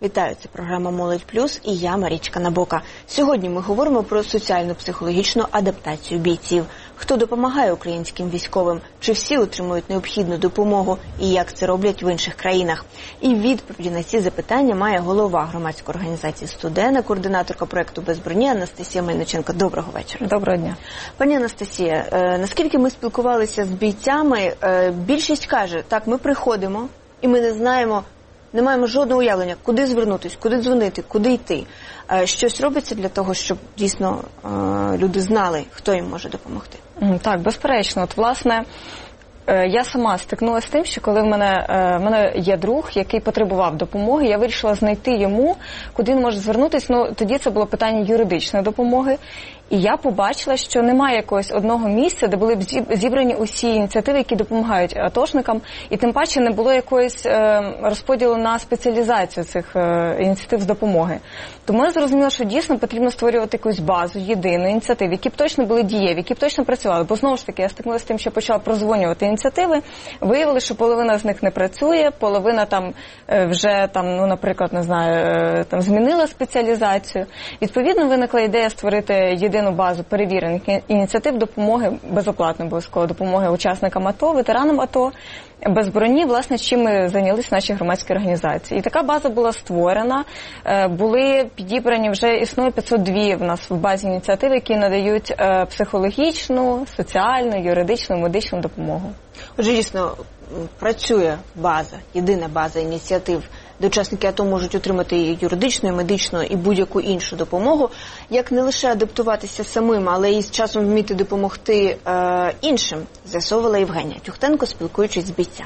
Вітаю, це програма «Молодь Плюс» і я, Марічка Набока. Сьогодні ми говоримо про соціально-психологічну адаптацію бійців. Хто допомагає українським військовим? Чи всі отримують необхідну допомогу? І як це роблять в інших країнах? І відповіді на ці запитання має голова громадської організації «Студена», координаторка проєкту «Без броні» Анастасія Мельниченко. Доброго вечора. Доброго дня. Пані Анастасія, наскільки ми спілкувалися з бійцями, більшість каже, так, ми приходимо і ми не маємо жодного уявлення, куди звернутися, куди дзвонити, куди йти. Щось робиться для того, щоб дійсно люди знали, хто їм може допомогти? Так, безперечно. От, власне, я сама стикнулася з тим, що коли в мене є друг, який потребував допомоги, я вирішила знайти йому, куди він може звернутися. Тоді це було питання юридичної допомоги. І я побачила, що немає якогось одного місця, де були б зібрані усі ініціативи, які допомагають атошникам, і тим паче не було якогось розподілу на спеціалізацію цих ініціатив з допомоги. Тому я зрозуміла, що дійсно потрібно створювати якусь базу, єдину ініціатив, які б точно були дієві, які б точно працювали. Бо знову ж таки, я стикнулася з тим, що почала прозвонювати ініціативи, виявили, що половина з них не працює, половина вже наприклад, не знаю, змінила спеціалізацію. Відповідно, виникла ідея створити єдину базу перевірених ініціатив допомоги, безоплатної обов'язково допомоги учасникам АТО, ветеранам АТО, без броні, власне, чим ми зайнялися в нашій громадській організації. І така база була створена, були підібрані, вже існує 502 в нас в базі ініціатив, які надають психологічну, соціальну, юридичну, медичну допомогу. Отже, дійсно, працює база, єдина база ініціатив, де учасники АТО можуть отримати і юридичну, і медичну, і будь-яку іншу допомогу. Як не лише адаптуватися самим, але і з часом вміти допомогти іншим, з'ясовувала Євгенія Тюхтенко, спілкуючись з бійцями.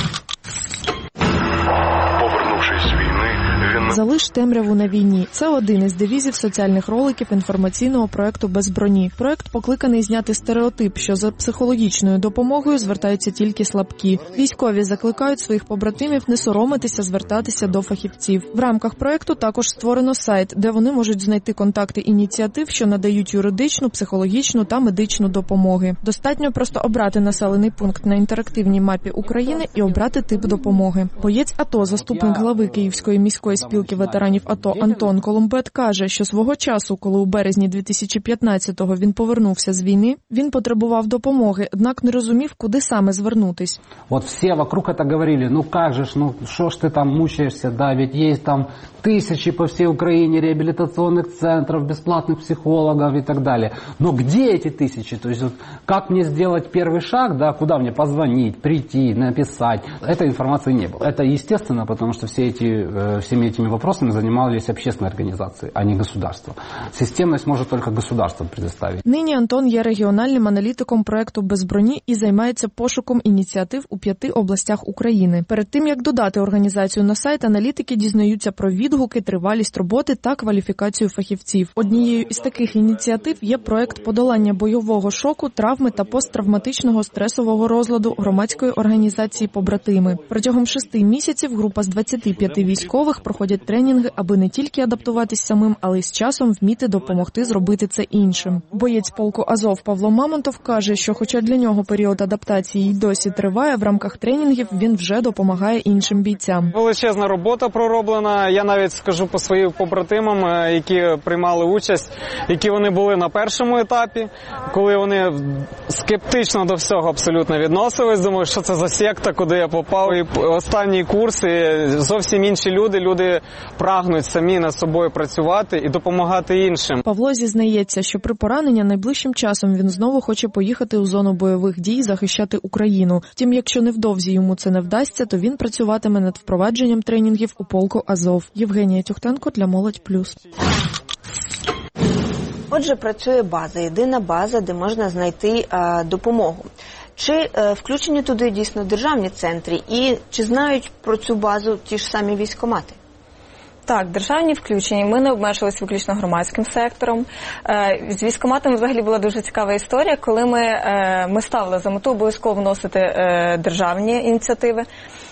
«Залиш темряву на війні» – це один із девізів соціальних роликів інформаційного проєкту «Без броні». Проєкт покликаний зняти стереотип, що за психологічною допомогою звертаються тільки слабкі. Військові закликають своїх побратимів не соромитися звертатися до фахівців. В рамках проєкту також створено сайт, де вони можуть знайти контакти ініціатив, що надають юридичну, психологічну та медичну допомоги. Достатньо просто обрати населений пункт на інтерактивній мапі України і обрати тип допомоги. Боєць АТО, заступник глави Київської міської спілки ветеранів АТО Антон Колумбет каже, що свого часу, коли у березні 2015-го він повернувся з війни, він потребував допомоги, однак не розумів, куди саме звернутись. Вот все вокруг это говорили, ну как же, что ж ты там мучаешься, да, ведь есть там тысячи по всей Украине реабилитационных центров, бесплатных психологов и так далее. Но где эти тысячи? То есть вот, как мне сделать первый шаг, да, куда мне позвонить, прийти, написать? Этой информации не было. Это естественно, потому что всеми этими вопросами занимались общественные организации, а не государство. Системность может только государство предоставить. Нині Антон є регіональним аналітиком проєкту «Без броні» і займається пошуком ініціатив у 5 областях України. Перед тим, як додати організацію на сайт, аналітики дізнаються про відгуки, тривалість роботи та кваліфікацію фахівців. Однією із таких ініціатив є проєкт подолання бойового шоку, травми та посттравматичного стресового розладу громадської організації «Побратими». Протягом 6 місяців група з 25 військових проходять тренінги, аби не тільки адаптуватись самим, але й з часом вміти допомогти зробити це іншим. Боєць полку «Азов» Павло Мамонтов каже, що хоча для нього період адаптації й досі триває, в рамках тренінгів він вже допомагає іншим бійцям. Величезна робота пророблена. Я навіть скажу по своїм побратимам, які приймали участь, які вони були на першому етапі, коли вони скептично до всього абсолютно відносились, думаю, що це за секта, куди я попав. І останній курс, і зовсім інші люди прагнуть самі над собою працювати і допомагати іншим. Павло зізнається, що при пораненні найближчим часом він знову хоче поїхати у зону бойових дій захищати Україну. Втім, якщо невдовзі йому це не вдасться, то він працюватиме над впровадженням тренінгів у полку «Азов». Євгенія Тюхтенко для «Молодь Плюс». Отже, працює база, єдина база, де можна знайти допомогу. Чи включені туди дійсно державні центри і чи знають про цю базу ті ж самі військкомати? Так, державні включені. Ми не обмежилися виключно громадським сектором. З військкоматами взагалі була дуже цікава історія, коли ми ставили за мету обов'язково вносити державні ініціативи.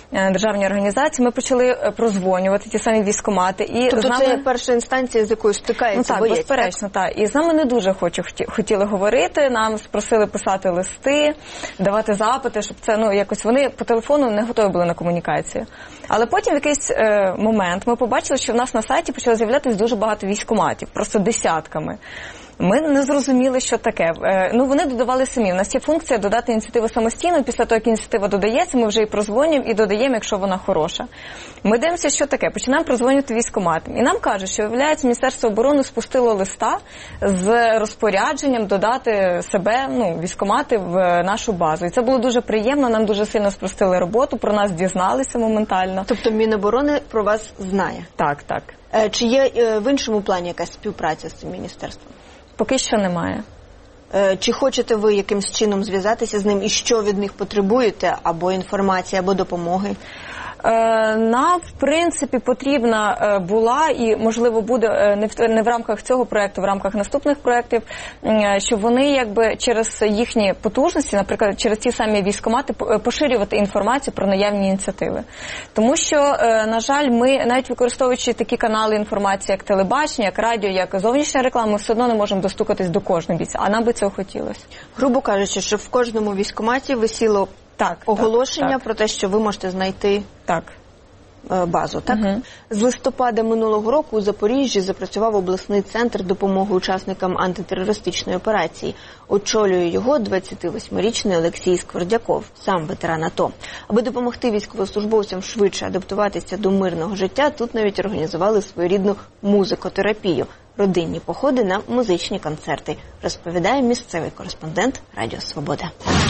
державні організації, ми почали прозвонювати ті самі військкомати. І тобто нами... це перша інстанція, з якою стикається боєць? Безперечно, так. І з нами не дуже хотіли говорити, нам спросили писати листи, давати запити, щоб це, якось вони по телефону не готові були на комунікацію. Але потім в якийсь момент ми побачили, що в нас на сайті почало з'являтися дуже багато військкоматів, просто десятками. Ми не зрозуміли, що таке. Вони додавали самі. У нас є функція додати ініціативу самостійно. Після того, як ініціатива додається, ми вже і прозвонюємо, і додаємо, якщо вона хороша. Ми дивимося, що таке. Починаємо прозвонювати військкоматам. І нам кажуть, що, виявляється, Міністерство оборони спустило листа з розпорядженням додати себе, військкомати в нашу базу. І це було дуже приємно, нам дуже сильно спростили роботу, про нас дізналися моментально. Тобто Міноборони про вас знає? Так. Чи є в іншому плані якась співпраця з цим міністерством? Поки що немає. Чи хочете ви якимсь чином зв'язатися з ним і що від них потребуєте? Або інформації, або допомоги? Нам, в принципі, потрібна була і, можливо, буде не в рамках цього проєкту, в рамках наступних проєктів, щоб вони якби через їхні потужності, наприклад, через ті самі військкомати, поширювати інформацію про наявні ініціативи. Тому що, на жаль, ми, навіть використовуючи такі канали інформації, як телебачення, як радіо, як зовнішня реклама, ми все одно не можемо достукатись до кожного бійця, а нам би цього хотілося. Грубо кажучи, що в кожному військкоматі висіло оголошення про те, що ви можете знайти базу, так? Угу. З листопада минулого року у Запоріжжі запрацював обласний центр допомоги учасникам антитерористичної операції. Очолює його 28-річний Олексій Сквордяков, сам ветеран АТО. Аби допомогти військовослужбовцям швидше адаптуватися до мирного життя, тут навіть організували своєрідну музикотерапію. Родинні походи на музичні концерти, розповідає місцевий кореспондент Радіо Свобода.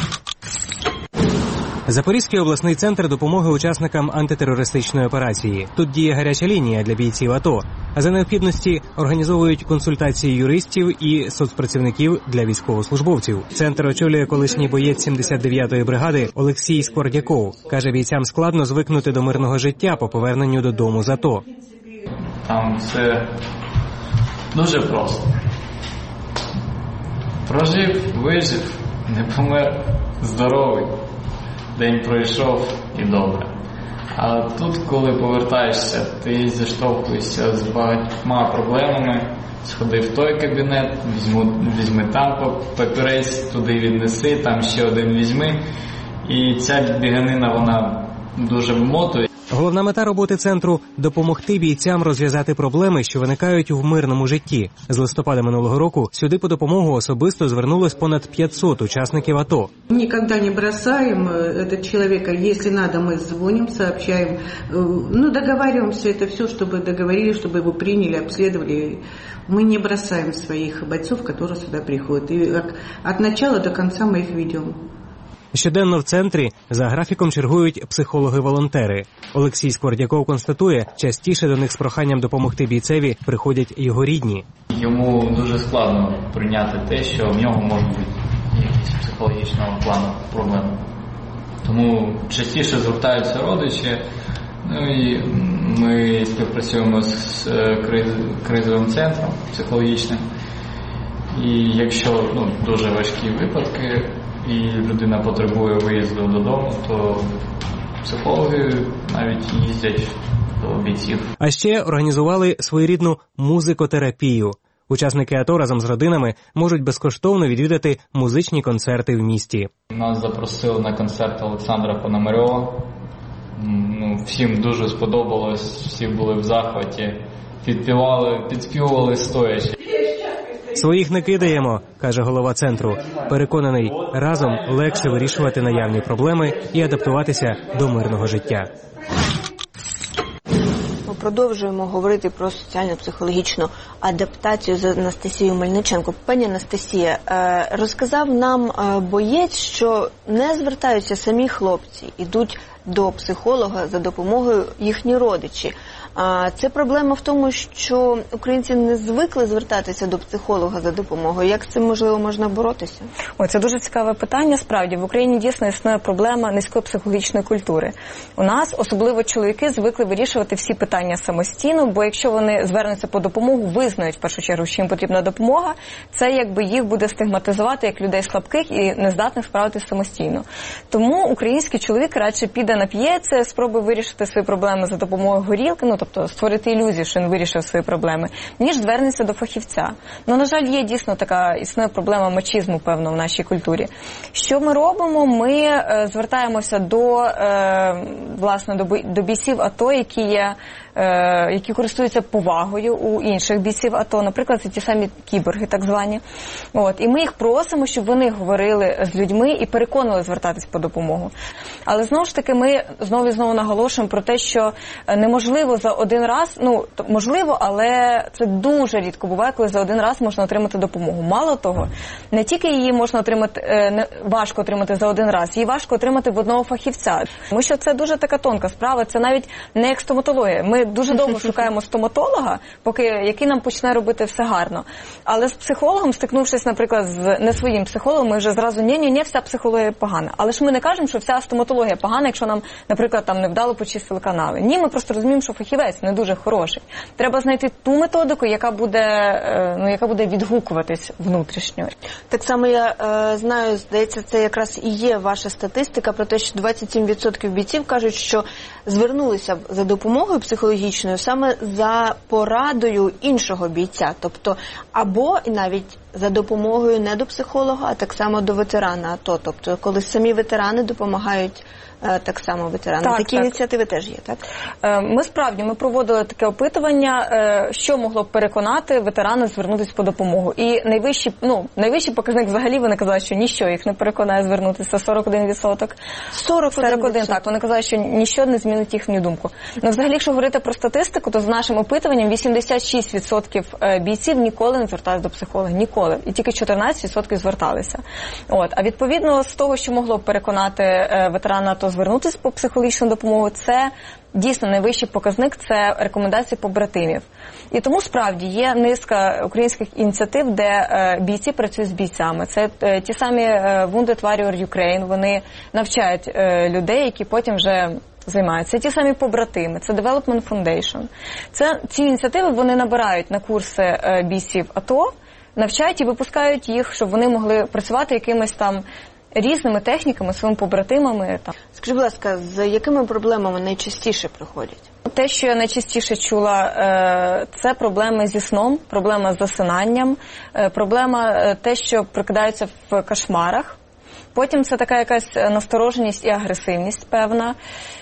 Запорізький обласний центр допомоги учасникам антитерористичної операції. Тут діє гаряча лінія для бійців АТО. А за необхідності організовують консультації юристів і соцпрацівників для військовослужбовців. Центр очолює колишній боєць 79-ї бригади Олексій Сквордяков. Каже, бійцям складно звикнути до мирного життя по поверненню додому з АТО. Там все дуже просто. Прожив, вижив, не помер, здоровий. День пройшов і добре. А тут, коли повертаєшся, ти зіштовхуєшся з багатьма проблемами. Сходи в той кабінет, візьми там папірець, туди віднеси, там ще один візьми. І ця біганина, вона дуже вмотує. Головна мета роботи центру – допомогти бійцям розв'язати проблеми, що виникають в мирному житті. З листопада минулого року сюди по допомогу особисто звернулось понад 500 учасників АТО. Никогда не бросаем этого человека. Если надо, мы звоним, сообщаем. Договариваемся, это все, чтобы договорились, чтобы его приняли, обследовали. Мы не бросаем своих бойцов, которые сюда приходят. И от начала до конца мы их ведем. Щоденно в центрі за графіком чергують психологи-волонтери. Олексій Сквордяков констатує, частіше до них з проханням допомогти бійцеві приходять його рідні. Йому дуже складно прийняти те, що в нього можуть бути якісь психологічного плану проблеми. Тому частіше звертаються родичі, і ми співпрацюємо з кризовим центром психологічним. І якщо дуже важкі випадки, і людина потребує виїзду додому, то психологи навіть їздять до бійців. А ще організували своєрідну музикотерапію. Учасники АТО разом з родинами можуть безкоштовно відвідати музичні концерти в місті. Нас запросили на концерт Олександра Пономарьова. Всім дуже сподобалось, всі були в захваті, підспівували стоячи. Своїх не кидаємо, каже голова центру. Переконаний, разом легше вирішувати наявні проблеми і адаптуватися до мирного життя. Ми продовжуємо говорити про соціально-психологічну адаптацію з Анастасією Мельниченко. Пані Анастасія, розказав нам боєць, що не звертаються самі хлопці, ідуть до психолога за допомогою їхні родичі. Це проблема в тому, що українці не звикли звертатися до психолога за допомогою. Як з цим, можливо, можна боротися? Це дуже цікаве питання. Справді, в Україні дійсно існує проблема низької психологічної культури. У нас, особливо чоловіки, звикли вирішувати всі питання самостійно, бо якщо вони звернуться по допомогу, визнають в першу чергу, що їм потрібна допомога, це якби їх буде стигматизувати як людей слабких і нездатних справитися самостійно. Тому український чоловік радше піде піде нап'ється, спробує вирішити свої проблеми за допомогою горілки, ну, тобто створити ілюзію, що він вирішив свої проблеми, ніж звернеться до фахівця. Ну, на жаль, є дійсно така, існує проблема мачізму, певно, в нашій культурі. Що ми робимо? Ми звертаємося власне, до бійців АТО, які користуються повагою у інших бійців АТО, наприклад, це ті самі кіборги, так звані. І ми їх просимо, щоб вони говорили з людьми і переконували звертатись по допомогу. Але знову ж таки ми знову і знову наголошуємо про те, що неможливо за один раз, ну, можливо, але це дуже рідко буває, коли за один раз можна отримати допомогу. Мало того, не тільки її можна отримати, важко отримати за один раз, її важко отримати в одного фахівця. Тому що це дуже така тонка справа, це навіть не як стоматологія. Ми дуже довго шукаємо стоматолога, який нам почне робити все гарно. Але з психологом, стикнувшись, наприклад, з не своїм психологом, ми вже зразу ні, вся психологія погана. Але ж ми не кажемо, що вся стоматологія погана, якщо нам, наприклад, там невдало почистили канали. Ні, ми просто розуміємо, що фахівець не дуже хороший. Треба знайти ту методику, яка буде відгукуватись внутрішньо. Так само я знаю, здається, це якраз і є ваша статистика про те, що 27% бійців кажуть, що звернулися за допомогою психологічною саме за порадою іншого бійця. Тобто, або навіть за допомогою не до психолога, а так само до ветерана АТО. Тобто, коли самі ветерани допомагають так само ветеранам. Такі ініціативи теж є, так? Ми проводили таке опитування, що могло б переконати ветерана звернутися по допомогу. І найвищий показник взагалі, вони казали, що ніщо їх не переконає звернутися, 41%. 41%, так. Вони казали, що ніщо не змінить їхню думку. Ну, взагалі, якщо говорити про статистику, то з нашим опитуванням 86% бійців ніколи не зверталися до психолога. Ніколи. І тільки 14% зверталися. А відповідно, з того, що могло б переконати ветерана АТО звернутися по психологічну допомогу, це дійсно найвищий показник, це рекомендації побратимів. І тому справді є низка українських ініціатив, де бійці працюють з бійцями. Це ті самі Wounded Warrior Ukraine, вони навчають людей, які потім вже займаються. Ті самі побратими, це Development Foundation. Ці ініціативи вони набирають на курси бійців АТО, навчають і випускають їх, щоб вони могли працювати якимись там різними техніками, своїми побратимами. Скажіть, будь ласка, з якими проблемами найчастіше приходять? Те, що я найчастіше чула, це проблеми зі сном, проблема з засинанням, проблема те, що прокидаються в кошмарах. Потім це така якась настороженість і агресивність певна.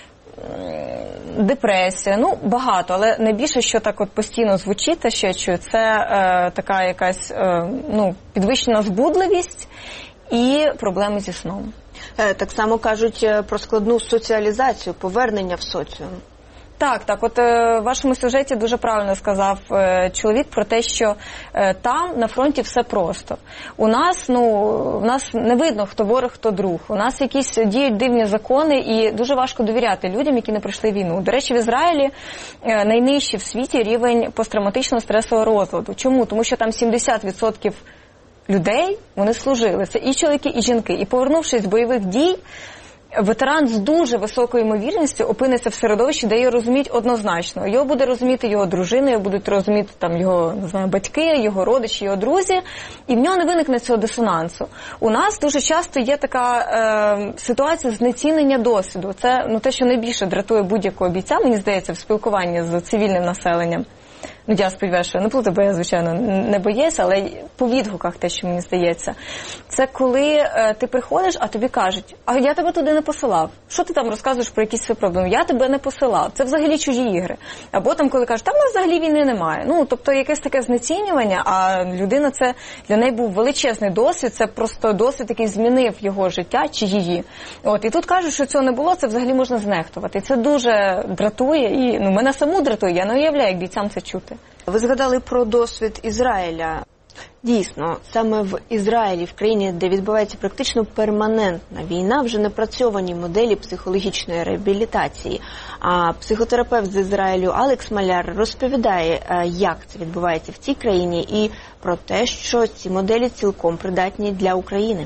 Депресія, багато, але найбільше, що так от постійно звучить, те, що я чую, це така якась підвищена збудливість і проблеми зі сном. Так само кажуть про складну соціалізацію, повернення в соціум. Так, от в вашому сюжеті дуже правильно сказав чоловік про те, що там на фронті все просто. У нас не видно, хто ворог, хто друг. У нас якісь діють дивні закони і дуже важко довіряти людям, які не пройшли війну. До речі, в Ізраїлі найнижчий в світі рівень посттравматичного стресового розладу. Чому? Тому що там 70% людей, вони служили. Це і чоловіки, і жінки. І повернувшись з бойових дій, ветеран з дуже високою ймовірністю опиниться в середовищі, де його розуміють однозначно. Його буде розуміти його дружина, його будуть розуміти його, батьки, його родичі, його друзі, і в нього не виникне цього дисонансу. У нас дуже часто є така ситуація знецінення досвіду. Це те, що найбільше дратує будь-якого бійця, мені здається, в спілкуванні з цивільним населенням. Я сподіваюся, що я не плутаю, бо я, звичайно, не боюся, але по відгуках те, що мені здається. Це коли ти приходиш, а тобі кажуть, а я тебе туди не посилав. Що ти там розказуєш про якісь свої проблеми? Я тебе не посилав. Це взагалі чужі ігри. Або там, коли кажуть, там у нас взагалі війни немає. Тобто якесь таке знецінювання, а людина, це для неї був величезний досвід, це просто досвід, який змінив його життя чи її. І тут кажуть, що цього не було, це взагалі можна знехтувати. Це дуже дратує і мене саму дратує, я не уявляю, як бійцям це чути. Ви згадали про досвід Ізраїля. Дійсно, саме в Ізраїлі, в країні, де відбувається практично перманентна війна, вже напрацьовані моделі психологічної реабілітації. А психотерапевт з Ізраїлю Алекс Маляр розповідає, як це відбувається в цій країні і про те, що ці моделі цілком придатні для України.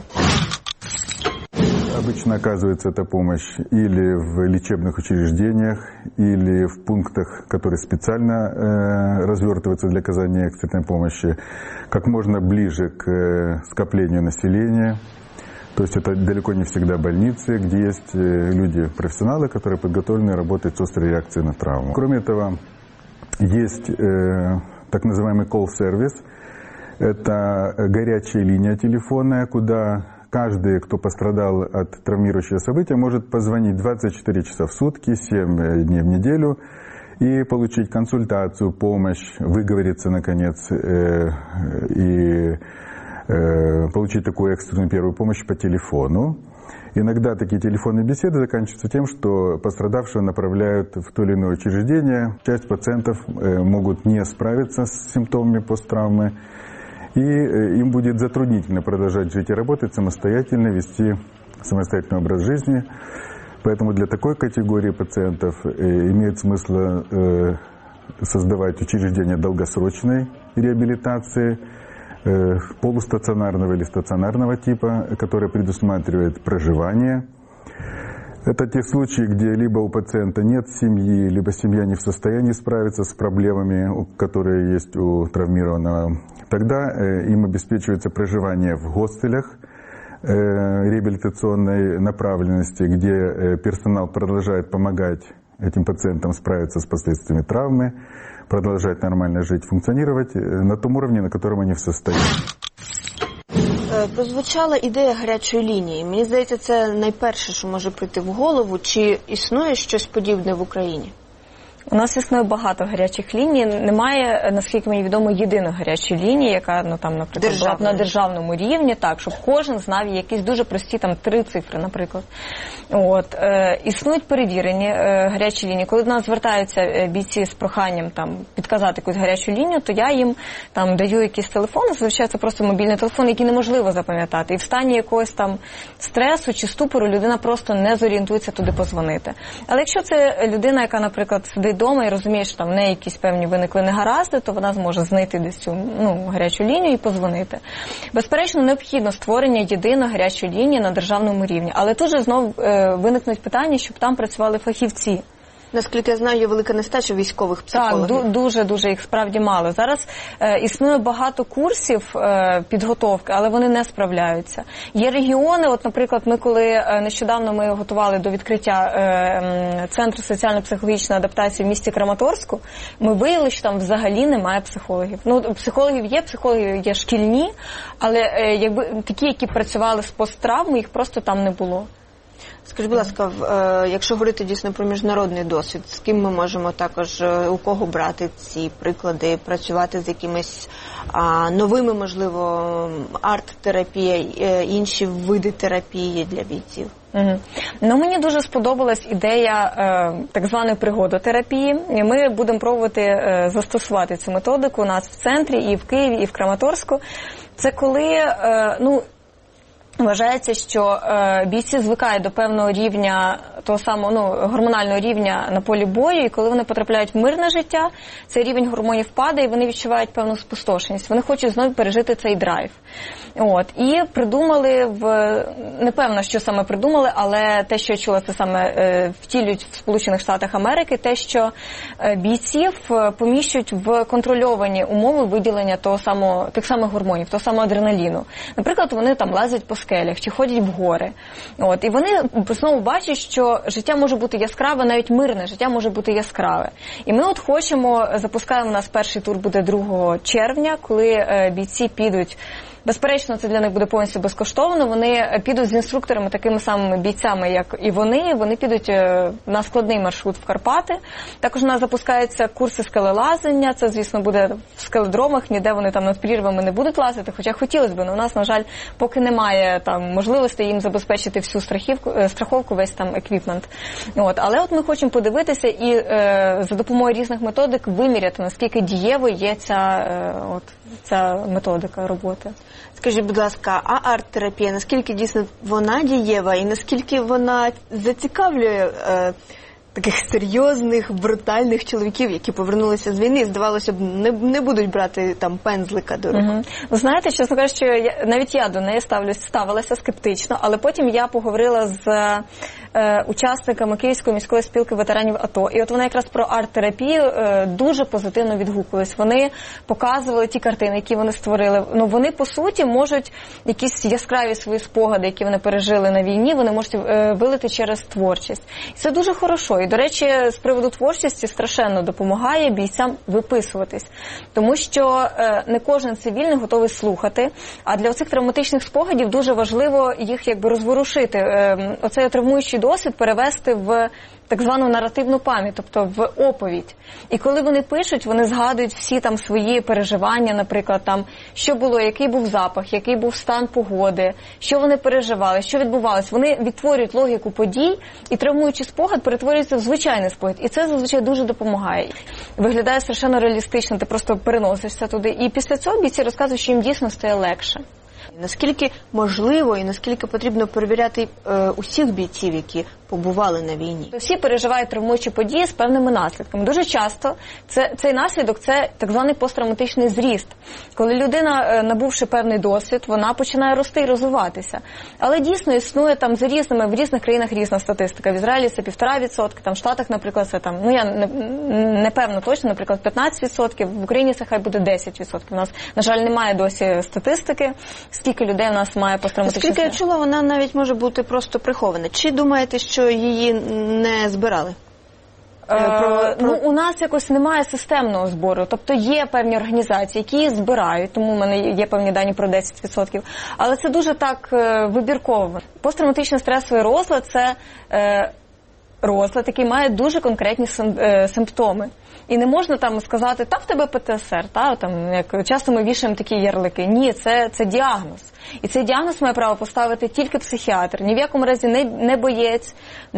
Обычно оказывается эта помощь или в лечебных учреждениях, или в пунктах, которые специально развертываются для оказания экстренной помощи, как можно ближе к скоплению населения. То есть это далеко не всегда больницы, где есть люди-профессионалы, которые подготовлены работать с острой реакцией на травму. Кроме этого, есть так называемый колл-сервис. Это горячая линия телефонная, куда каждый, кто пострадал от травмирующего события, может позвонить 24 часа в сутки, 7 дней в неделю и получить консультацию, помощь, выговориться, наконец, и получить такую экстренную первую помощь по телефону. Иногда такие телефонные беседы заканчиваются тем, что пострадавшего направляют в то или иное учреждение. Часть пациентов могут не справиться с симптомами посттравмы, и им будет затруднительно продолжать жить и работать самостоятельно, вести самостоятельный образ жизни. Поэтому для такой категории пациентов имеет смысл создавать учреждения долгосрочной реабилитации, полустационарного или стационарного типа, которое предусматривает проживание. Это те случаи, где либо у пациента нет семьи, либо семья не в состоянии справиться с проблемами, которые есть у травмированного. Тогда им обеспечивается проживание в хостелях реабилитационной направленности, где персонал продолжает помогать этим пациентам справиться с последствиями травмы, продолжать нормально жить, функционировать на том уровне, на котором они в состоянии. Прозвучала ідея гарячої лінії. Мені здається, це найперше, що може прийти в голову. Чи існує щось подібне в Україні? У нас існує багато гарячих ліній. Немає, наскільки мені відомо, єдиної гарячої лінії, яка, наприклад, була б на державному рівні, так, щоб кожен знав якісь дуже прості 3 цифри, наприклад. Існують перевірені гарячі лінії. Коли до нас звертаються бійці з проханням підказати якусь гарячу лінію, то я їм даю якийсь телефон, зазвичай це просто мобільний телефон, який неможливо запам'ятати. І в стані якогось стресу чи ступору людина просто не зорієнтується туди позвонити. Але якщо це людина, яка, наприклад, сидить вдома і розуміє, що в неї якісь певні виникли негаразди, то вона зможе знайти десь цю гарячу лінію і позвонити. Безперечно, необхідно створення єдиної гарячої лінії на державному рівні. Але тут же знову виникнуть питання, щоб там працювали фахівці. Наскільки я знаю, є велика нестача військових психологів. Так, дуже їх справді мало. Зараз існує багато курсів підготовки, але вони не справляються. Є регіони, наприклад, нещодавно ми готували до відкриття Центру соціально-психологічної адаптації в місті Краматорську, ми виявили, що там взагалі немає психологів. Психологи є шкільні, але такі, які працювали з посттравмою, їх просто там не було. Скажіть, будь ласка, якщо говорити дійсно про міжнародний досвід, з ким ми можемо також, у кого брати ці приклади, працювати з якимись новими, можливо, арт-терапія, інші види терапії для бійців? Мені дуже сподобалась ідея так званої пригодотерапії. І ми будемо пробувати застосувати цю методику у нас в центрі, і в Києві, і в Краматорську. Це коли, вважається, що бійці звикають до певного рівня, того самого гормонального рівня на полі бою, і коли вони потрапляють в мирне життя, цей рівень гормонів падає, і вони відчувають певну спустошеність. Вони хочуть знову пережити цей драйв. І придумали, не певно, що саме придумали, але те, що я чула, це саме втілюють в Сполучених Штатах Америки, те, що бійців поміщують в контрольовані умови виділення тих самих гормонів, того самого адреналіну. Наприклад, вони лазять по скелях чи ходять в гори. І вони знову бачать, що життя може бути яскраве, навіть мирне життя може бути яскраве. І ми запускаємо, у нас перший тур буде 2 червня, коли бійці підуть. Безперечно, це для них буде повністю безкоштовно. Вони підуть з інструкторами, такими самими бійцями, як і вони. Вони підуть на складний маршрут в Карпати. Також у нас запускаються курси скелелазання. Це, звісно, буде в скеледромах. Ніде вони над прірвами не будуть лазити. Хоча хотілося б, але у нас, на жаль, поки немає можливості їм забезпечити всю страховку, весь еквіпмент. Але ми хочемо подивитися і за допомогою різних методик виміряти, наскільки дієвою є ця методика роботи. Скажіть, будь ласка, а арт-терапія, наскільки дійсно вона дієва і наскільки вона зацікавлює таких серйозних, брутальних чоловіків, які повернулися з війни, здавалося б, не будуть брати там пензлика до рук. Ви знаєте, чесно кажучи, навіть я до неї ставилася скептично, але потім я поговорила з учасниками Київської міської спілки ветеранів АТО. І от вони якраз про арт-терапію дуже позитивно відгукувались. Вони показували ті картини, які вони створили. Ну, вони, по суті, можуть якісь яскраві свої спогади, які вони пережили на війні, вони можуть вилити через творчість. І це дуже хорошо. І, до речі, з приводу творчості страшенно допомагає бійцям виписуватись. Тому що не кожен цивільний готовий слухати, а для оцих травматичних спогадів дуже важливо їх якби розворушити. Оцей травмуючий досвід перевести в так звану наративну пам'ять, тобто в оповідь. І коли вони пишуть, вони згадують всі там свої переживання, наприклад, там, що було, який був запах, який був стан погоди, що вони переживали, що відбувалось. Вони відтворюють логіку подій, і травмуючий спогад перетворюється в звичайний спогад. І це зазвичай дуже допомагає. Виглядає страшенно реалістично, ти просто переносишся туди. І після цього бійці розказують, що їм дійсно стає легше. Наскільки можливо і наскільки потрібно перевіряти усіх бійців, які побували на війні? Всі переживають травмуючі події з певними наслідками. Дуже часто цей наслідок – це так званий посттравматичний зріст. Коли людина, набувши певний досвід, вона починає рости і розвиватися. Але дійсно існує там в різних країнах різна статистика. В Ізраїлі це 1,5%, там в Штатах, наприклад, це там, я не певно точно, наприклад, 15%, в Україні це хай буде 10%. У нас, на жаль, немає досі статистики, скільки людей у нас має посттравматичний стрес. Скільки я чула, вона навіть може бути просто прихована. Чи думаєте, що її не збирали? У нас якось немає системного збору. Тобто є певні організації, які її збирають, тому в мене є певні дані про 10%. Але це дуже так вибірково. Посттравматичний стресовий розлад – це розлад, який має дуже конкретні симптоми. І не можна там сказати, в тебе ПТСР, там, як часто ми вішаємо такі ярлики. Ні, це діагноз. І цей діагноз має право поставити тільки психіатр. Ні в якому разі не боєць,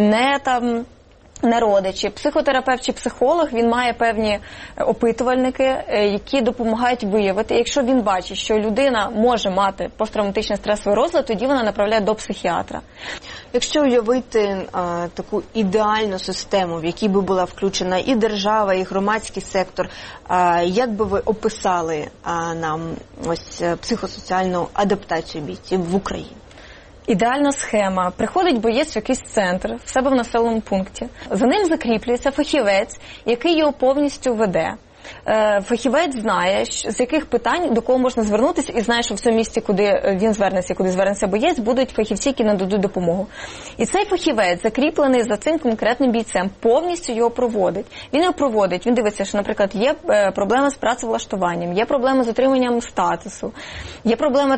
не родичі. Психотерапевт чи психолог, він має певні опитувальники, які допомагають виявити. Якщо він бачить, що людина може мати посттравматичний стресовий розлад, тоді вона направляє до психіатра. Якщо уявити таку ідеальну систему, в якій би була включена і держава, і громадський сектор, як би ви описали нам ось психосоціальну адаптацію бійців в Україні? Ідеальна схема. Приходить боєць в якийсь центр, в себе в населеному пункті. За ним закріплюється фахівець, який його повністю веде. Фахівець знає, з яких питань, до кого можна звернутися, і знає, що в цьому місці, куди він звернеться, куди звернеться боєць, будуть фахівці, які нададуть допомогу. І цей фахівець, закріплений за цим конкретним бійцем, повністю його проводить. Він його проводить, він дивиться, що, наприклад, є проблеми з працевлаштуванням, є проблеми з отриманням статусу, є проблеми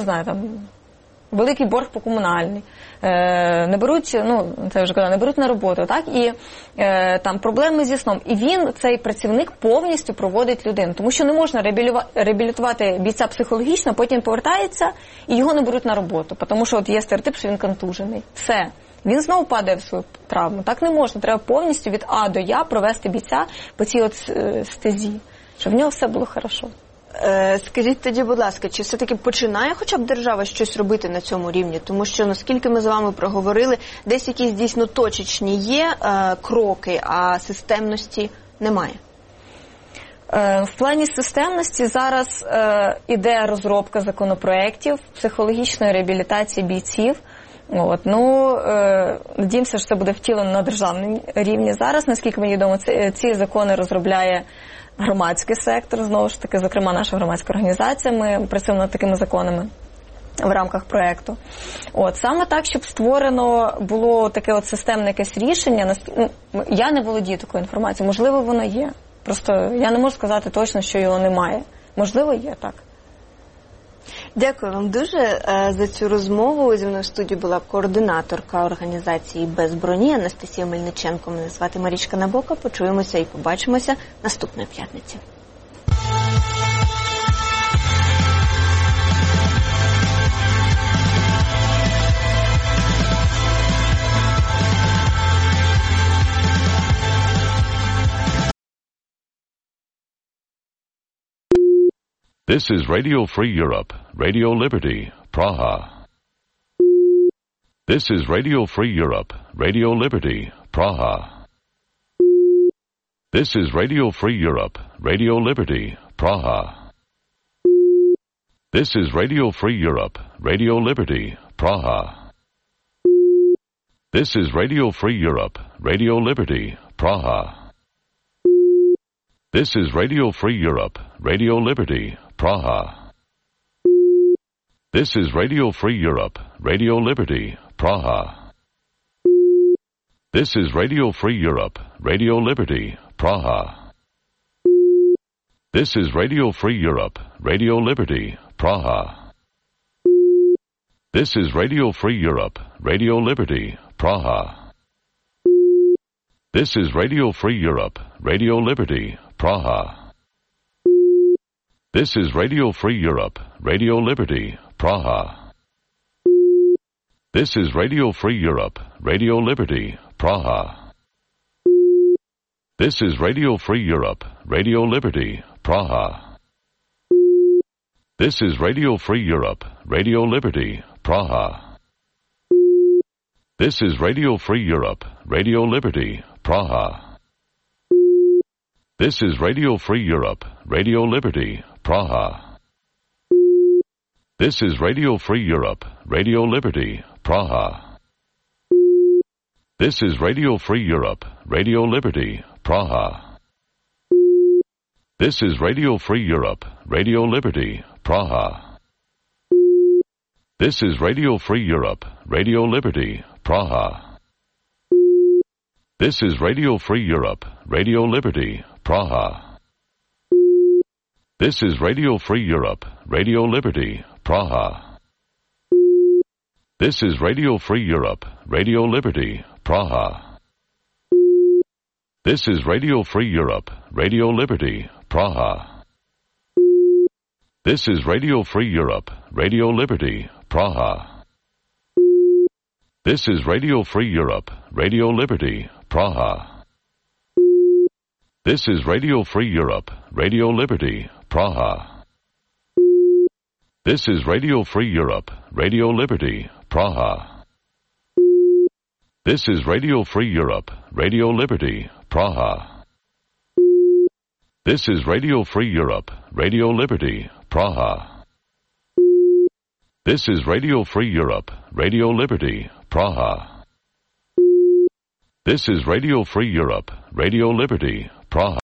великий борг по комунальній, не беруть, це вже казала, не беруть на роботу, так, і там проблеми зі сном. І він, цей працівник, повністю проводить людину, тому що не можна реабілітувати бійця психологічно, потім повертається і його не беруть на роботу, тому що от є стереотип, що він контужений. Все. Він знову падає в свою травму. Так не можна. Треба повністю від А до Я провести бійця по цій от стезі, щоб в нього все було хорошо. Скажіть тоді, будь ласка, чи все-таки починає хоча б держава щось робити на цьому рівні? Тому що, наскільки ми з вами проговорили, десь якісь дійсно точечні є кроки, а системності немає. В плані системності зараз іде розробка законопроєктів психологічної реабілітації бійців. Надіємося, що це буде втілено на державному рівні. Зараз, наскільки мені відомо, ці закони розробляє громадський сектор, знову ж таки, зокрема, наша громадська організація, ми працюємо над такими законами в рамках проєкту. Саме так, щоб створено було таке от системне якесь рішення, я не володію такою інформацією, можливо, воно є. Просто я не можу сказати точно, що його немає. Можливо, є, так. Дякую вам дуже за цю розмову. Зі мною в студії була координаторка організації «Без броні» Анастасія Мельниченко. Мене звати Марічка Набока. Почуємося і побачимося наступної п'ятниці. This is Radio Free Europe, Radio Liberty, Praha. This is Radio Free Europe, Radio Liberty, Praha. This is Radio Free Europe, Radio Liberty, Praha. This is Radio Free Europe, Radio Liberty, Praha. This is Radio Free Europe, Radio Liberty, Praha. This is Radio Free Europe, Radio Liberty, Praha. This is Radio Free Europe, Radio Liberty, Praha. This is Radio Free Europe, Radio Liberty, Praha. This is Radio Free Europe, Radio Liberty, Praha. This is Radio Free Europe, Radio Liberty, Praha. This is Radio Free Europe, Radio Liberty, Praha. This is Radio Free Europe, Radio Liberty, Praha. This is Radio Free Europe, Radio Liberty, Praha. This is Radio Free Europe, Radio Liberty, Praha. This is Radio Free Europe, Radio Liberty, Praha. This is Radio Free Europe, Radio Liberty, Praha. This is Radio Free Europe, Radio Liberty, Praha. This is Radio Free Europe, Radio Liberty, Praha. This is Radio Free Europe, Radio Liberty, Praha. This is Radio Free Europe, Radio Liberty, Praha. This is Radio Free Europe, Radio Liberty, Praha. This is Radio Free Europe, Radio Liberty, Praha. This is Radio Free Europe, Radio Liberty, Praha. This is Radio Free Europe, Radio Liberty, Praha. This is Radio Free Europe, Radio Liberty, Praha. This is Radio Free Europe, Radio Liberty, Praha. This is Radio Free Europe, Radio Liberty, Praha. This is Radio Free Europe, Radio Liberty, Praha. This is Radio Free Europe, Radio Liberty, Praha. This is Radio Free Europe, Radio Liberty, Praha. This is Radio Free Europe, Radio Liberty, Praha. This is Radio Free Europe, Radio Liberty, Praha. This is Radio Free Europe, Radio Liberty, Praha.